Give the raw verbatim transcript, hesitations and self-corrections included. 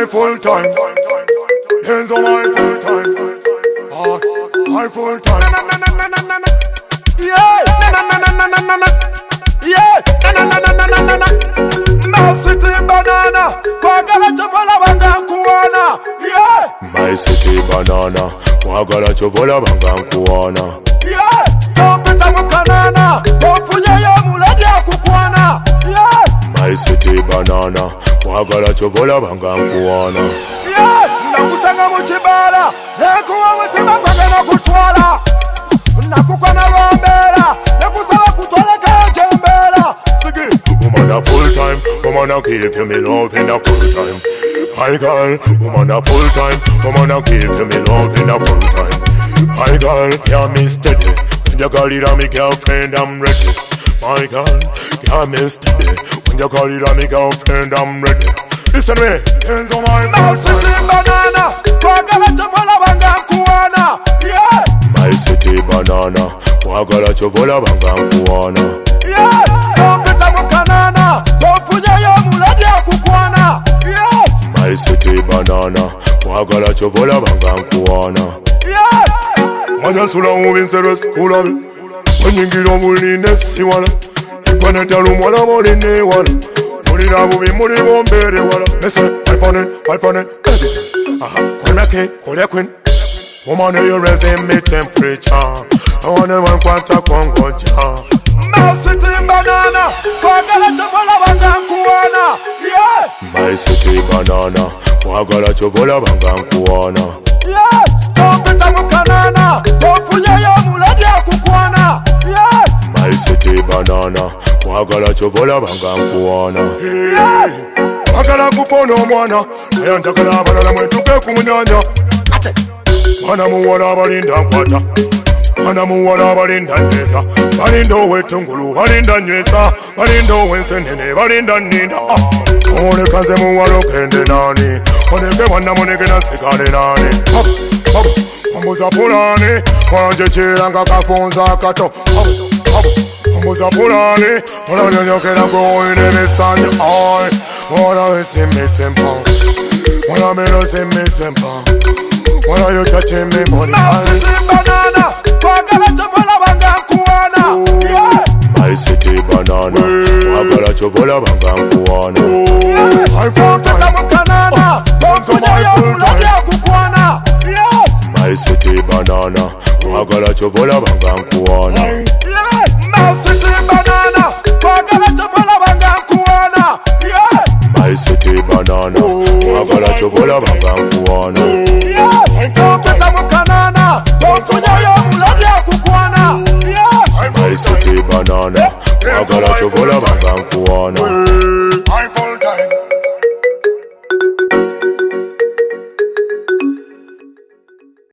my full time. Enzo my full time. Ah, my full time. Na na na na na na na. Yeah, na na na na na na na. Yeah, na na na na na na na. My city banana, kwagala chovola banga nkuona. Yeah, my city banana, kwagala chovola banga nkuona. Yeah, kompeta mukanana, ofunye yo muladi akukwana. Yeah, my city banana, kwagala chovola banga nkuona. Yeah, nakusanga muchibala, nekuwa mutima kwagala kutwala. Nakukwana lwambera, nekusaba kutwala kanjembera. Sigi, woman a full time, woman a give you me love in a full time. Hi girl, woman a full time, woman a give you me love in a full time. Hi girl, yeah me steady. When you call it a me girlfriend, I'm ready. My girl, yeah me steady. When you call it a me girlfriend, I'm ready. Listen me, hands on my My city banana, kwagala chovola banga nkuona. Yeah, my city banana, kwagala chovola banga nkuona. Yeah, kompeta mukanana, ofunye yo muladi akukwana. Yeah, my city banana, kwagala chovola banga nkuona. Yeah, Manya sula uvinsero skulabi, wanyingiro muline siwala. Ikwane talu mwala moline wala. Mulina bubi muli wombere wala. Listen, hype on it, hype on it, get it. Aha, call me king, call you queen. Woman, you raising me temperature. I wanna one quarter Congo jar. my city banana, kwagala chovola banga nkuona. Yeah, My city banana, kwagala chovola banga nkuona. Yeah, kompeta mukanana, ofunye yo muladi akukwana. Yeah, My city banana, kwagala chovola banga nkuona. Yeah, Kwagala kupona omwana, naye njagala abalala mwetuke ku munyanja. Mwana muwala abalinda nkwata, mwana muwala abalinda nywesa, balinda ow'ettungulu, balinda nywesa, balinda ow'ensenene, balinda nninda. Omuleka nze muwala okende naani, oleke bwannamunegera nsigale naani. Ombuza pulaani, wanje kiranga kafunza akato. Ombuza pulaani, olanyonyokera gwoyina ebisanja. Ai, mwana wesimmitse mpa, mwana mero simmitse mpa. Why are you touching me, money? my city banana, kwagala chovola banga nkuona. Yeah, My city banana, kwagala chovola banga nkuona. Yeah, kompeta mukanana, ofunye yo muladi akukwana. Yeah, My city banana, kwagala chovola banga nkuona. Yeah, my city banana, kwagala chovola banga nkuona. Yeah, My city banana, kwagala chovola banga nkuona. Yeah, kompeta mukanana, ofunye yo muladi akukwana. Yeah, My city banana, kwagala chovola banga nkuona.